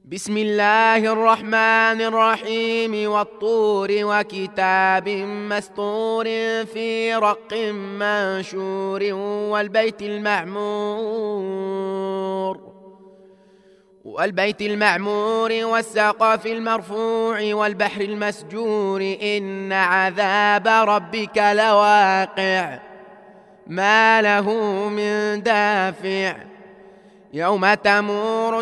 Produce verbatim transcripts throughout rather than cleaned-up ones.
بسم الله الرحمن الرحيم والطور وكتاب مسطور في رق منشور والبيت المعمور والبيت المعمور والسقف المرفوع والبحر المسجور إن عذاب ربك لواقع ما له من دافع يوم تمور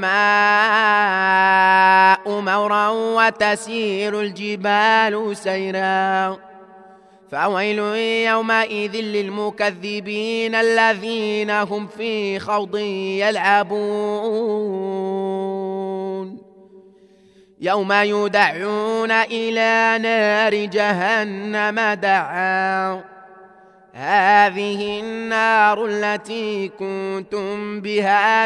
السماء مورا وتسير الجبال سيرا فويل يومئذ للمكذبين الذين هم في خوض يلعبون يوم يدعون إلى نار جهنم دعا هذه النار التي كنتم بها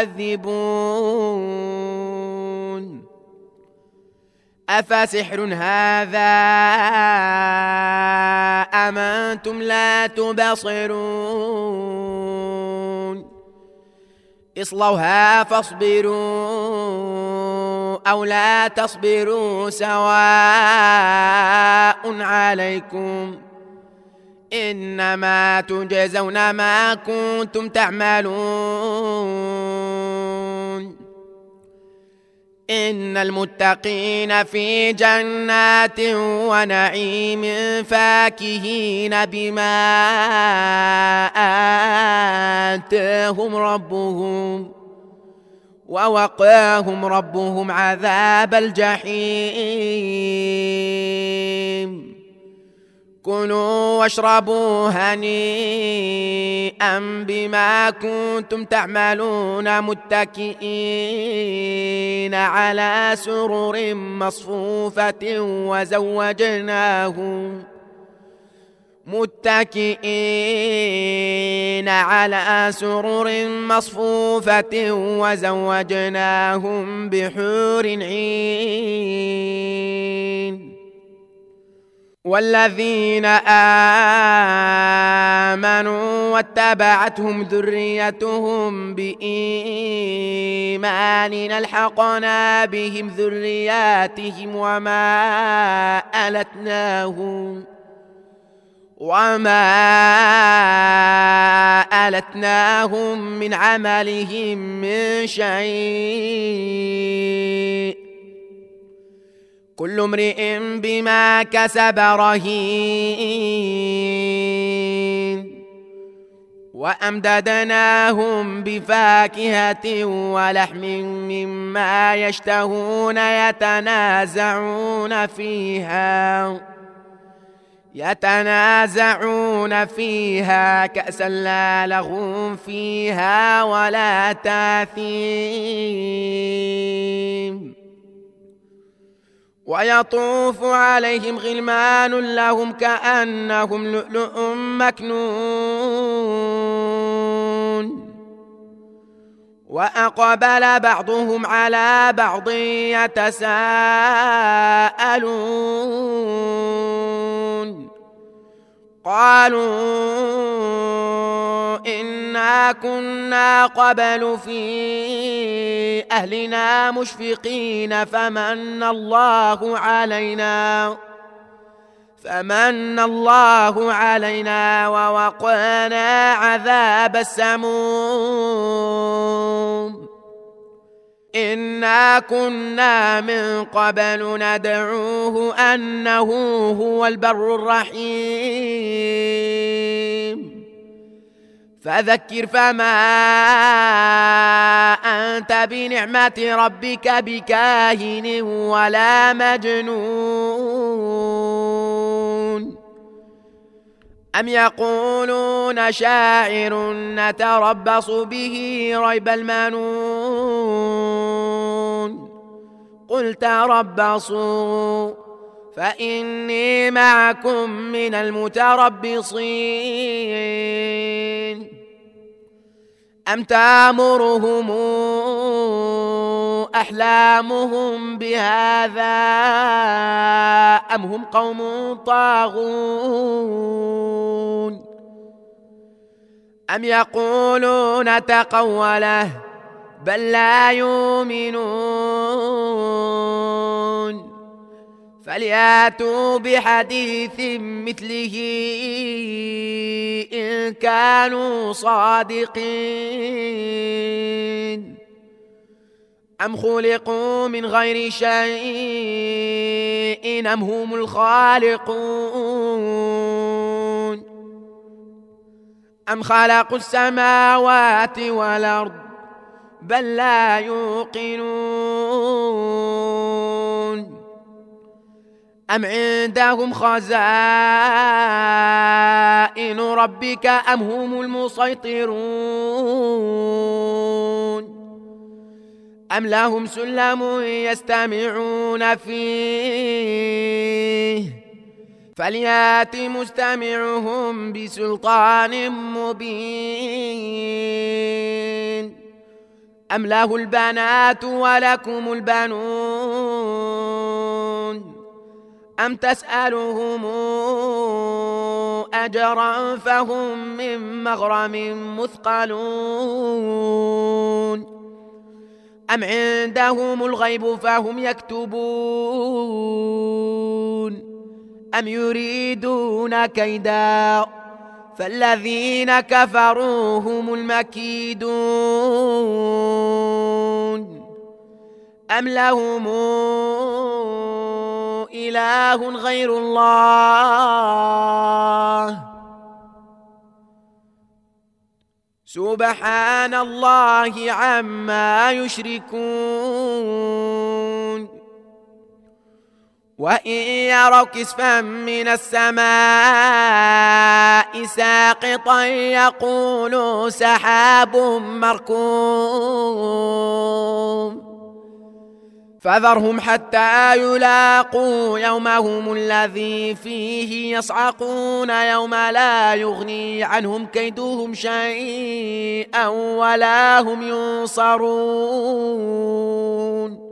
تكذبون أفسحر هذا أم أنتم لا تبصرون اصلوها فاصبروا أو لا تصبروا سواء عليكم إنما تجزون ما كنتم تعملون إن المتقين في جنات ونعيم فاكهين بما آتاهم ربهم ووقاهم ربهم عذاب الجحيم كلوا واشربوا هنيئا بما كنتم تعملون متكئين على سرر مصفوفة وزوجناهم متكئين على سرر مصفوفة وزوجناهم بحور عين والذين آمنوا واتبعتهم ذريتهم بإيمان ألحقنا بهم ذرياتهم وما ألتناهم وما ألتناهم من عملهم من شيء كل امرئ بما كسب رهين وأمددناهم بفاكهة ولحم مما يشتهون يتنازعون فيها يتنازعون فيها كأسا لا لغو فيها ولا تاثيم ويطوف عليهم غلمان لهم كأنهم لؤلؤ مكنون وأقبل بعضهم على بعض يتساءلون قالوا إنا كنا قبل في أهلنا مشفقين فمن الله علينا فمن الله علينا ووقانا عذاب السموم إنا كنا من قبل ندعوه أنه هو البر الرحيم فذكر فما أنت بنعمة ربك بكاهن ولا مجنون أم يقولون شاعر نتربص به ريب المنون قل تربصوا فإني معكم من المتربصين أم تأمرهم أحلامهم بهذا أم هم قوم طاغون أم يقولون تقوله بل لا يؤمنون فلياتوا بحديث مثله إن كانوا صادقين أم خلقوا من غير شيء أم هم الخالقون أم خلقوا السماوات والأرض بل لا يوقنون أم عندهم خزائن ربك أم هم المسيطرون أم لهم سلم يستمعون فيه فليات مستمعهم بسلطان مبين أم له البنات ولكم البنون أم تسألهم أجرا فهم من مغرم مثقلون أم عندهم الغيب فهم يكتبون أم يريدون كيدا فالذين كفروا هم المكيدون أم لهم إله غير الله سبحان الله عما يشركون وإن يروا كسفا من السماء ساقطا يقولوا سحاب مركوم فذرهم حتى يلاقوا يومهم الذي فيه يصعقون يوم لا يغني عنهم كيدهم شيئا ولا هم ينصرون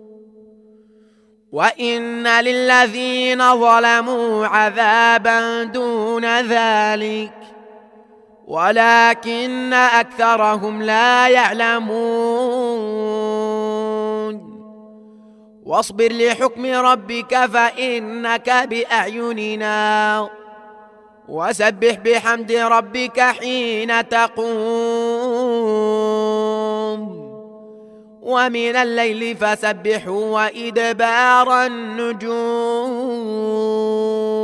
وإن للذين ظلموا عذابا دون ذلك ولكن أكثرهم لا يعلمون واصبر لحكم ربك فإنك بأعيننا وسبح بحمد ربك حين تقوم ومن الليل فسبحه وإدبار النجوم